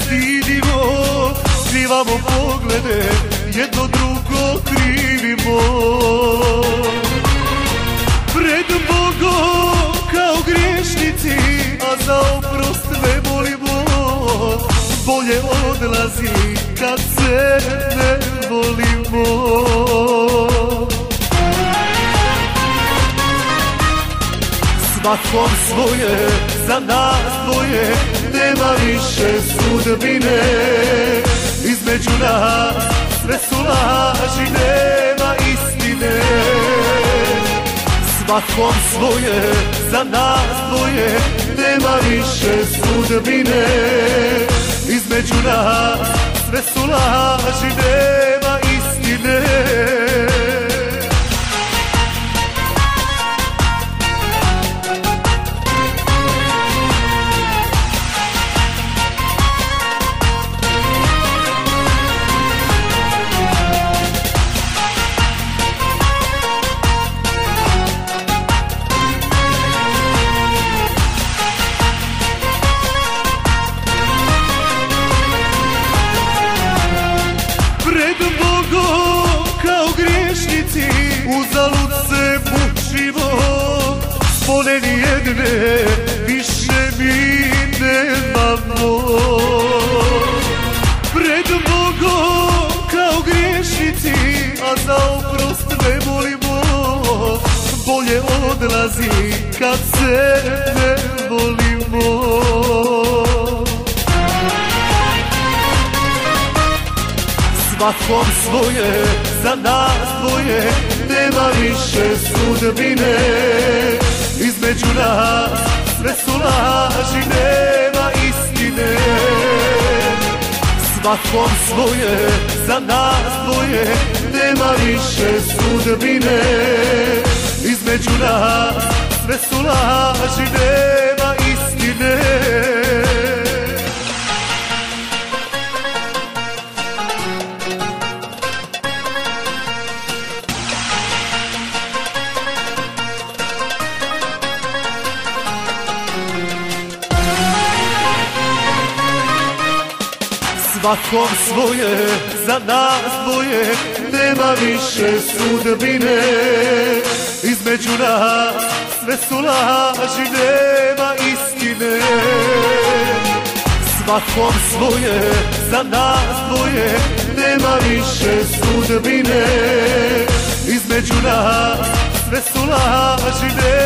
stidimo, skrivamo poglede, jedno drugo krivimo. Pred Bogom kao griješnici, a za oprost ne molimo. Bolje odlazi kad se ne volimo. Svakom svoje, za nas dvoje, nema više sudbine. Između nas sve su laži, nema istine. Svakom svoje, za nas dvoje, nema više sudbine. Između nas sve su laži, nema istine. Uzalud se mučimo, spone nijedne više mi nemamo. Pred Bogom kao griješnici, a za oprost ne molimo. Bolje odlazi kad se ne volimo. Svakom svoje, za nas dvoje, nema više sudbine. Između nas sve su laži, nema istine. Svakom svoje, za nas dvoje, nema više sudbine. Između nas sve su laži, nema istine. Svakom svoje, za nas dvoje, nema više sudbine. Između nas sve su laži, nema istine. Svakom svoje, za nas dvoje, nema više sudbine. Između nas sve su laži, nema istine.